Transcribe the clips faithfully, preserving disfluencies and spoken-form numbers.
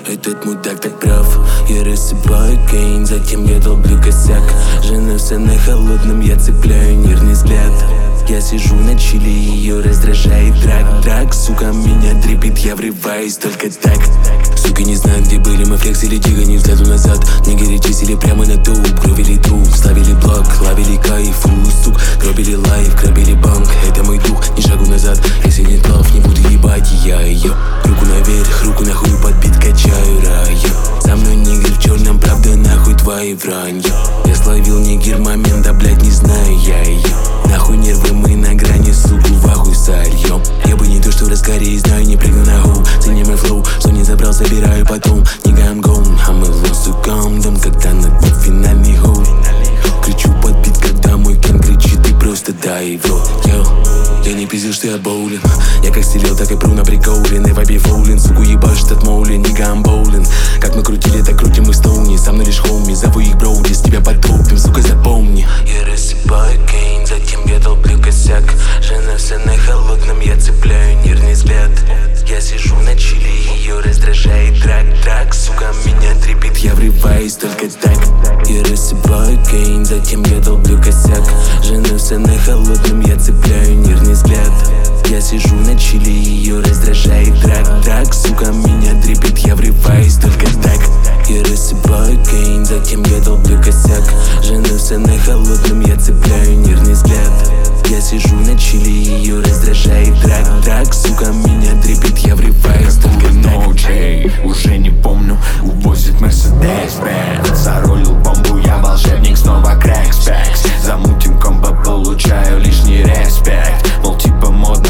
Этот мудак так прав. Я рассыпаю каин, затем я долблю косяк. Женился на холодном, я цепляю нервный взгляд. Я сижу на чили, ее раздражает драк. Драк, сука, меня трепет, я врываюсь только так. Суки не знают, где были мы, флексили тихо, не взгляду назад. Нигеры чистили прямо на туп, гробили труп, славили блок, ловили кайф, сук, гробили лайф, грабили банк. Это мой дух, ни шагу назад. Если нет лав, не буду ебать я ее. Руку наверх, руку нахуй под бит качаю раю. Со мной нигер в черном, правда нахуй твои вранья. Я словил нигер момент, да блять не знаю я ее. Нахуй нервы, мы на грани, суку в ахуй сольем. Я бы не то что в разгаре, знаю, не прыгну на гу. Цени мой флоу, что не забрал, забираю потом. Нигга, I'm gone, а мы лосу гамдом, когда на тот финальный гол. Кричу под бит, когда мой кен кричит, ты просто дай в рот, йо. Я не пиздил, что я боулин. Я как стелил, так и пру на приколе. Never be falling, суку ебашит от моулин. Нигга, I'm bowling. Как мы крутили, так крутим мы стоуни. Со мной лишь хоуми, зову их броуди. С тебя потопим, сука, запомни. Я рассыпаю каин, затем я долблю косяк. Женился на холодном, я цепляю нервный взгляд. Я сижу на чили, ее раздражает драк. Драк, сука, меня трепет, я врываюсь только так. Я рассыпаю каин, затем я долблю косяк. Женился на холодном, я цепляю нервный взгляд. Я сижу на чили, ее раздражает драк. Драк, сука, меня трепет, я врываюсь только так. Я рассыпаю каин, затем я долблю косяк. Женился на холодном, я цепляю нервный взгляд. Я сижу на чили, ее раздражает драк. Драк, сука, меня трепет, я врываюсь только так. Ночей, уже не помню, увозит Мерседес-Бенц. Зарулил бомбу, я волшебник, снова крэк спекс. Замутим комбо, получаю лишний респект. Мол, типа модно,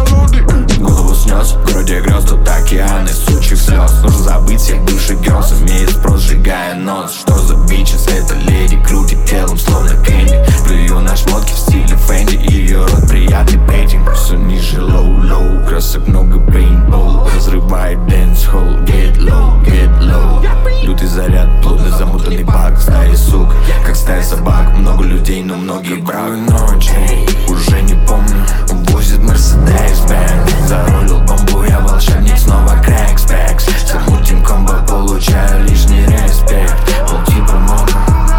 голову снес. В городе грез, тут океаны сучьих слез. Нужно забыть всех бывших гёрз, имеет спрос, сжигая нос. Что за бичес, эта леди крутит телом, словно кэнди. Плюю на шмотки в стиле Фэнди, и ее рот приятный пейнтинг. Все ниже лоу-лоу, красок много пейнтбол. Разрывает дэнс-холл, get low, get low. Лютый заряд, плотно замутанный бак. Стая сук, как стая собак. Много людей, но многие брак. Ночей, уже не помню, увозит Мерседес-Бенц. Зарулил бомбу, я волшебник, снова крэк спекс. Замутим комбо, получаю лишний респект. Пол типа мода.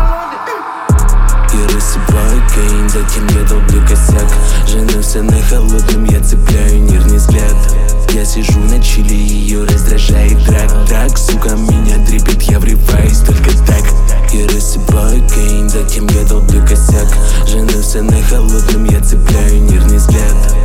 Я рассыпаю каин, затем я долблю косяк. Женился на холодном, я цепляю нервный взгляд. Я сижу на чили, ее раздражает драк. Драк, сука, меня трепет, я врываюсь только так. Я рассыпаю каин, затем я долблю косяк. Женился на холодном, я цепляю нервный взгляд.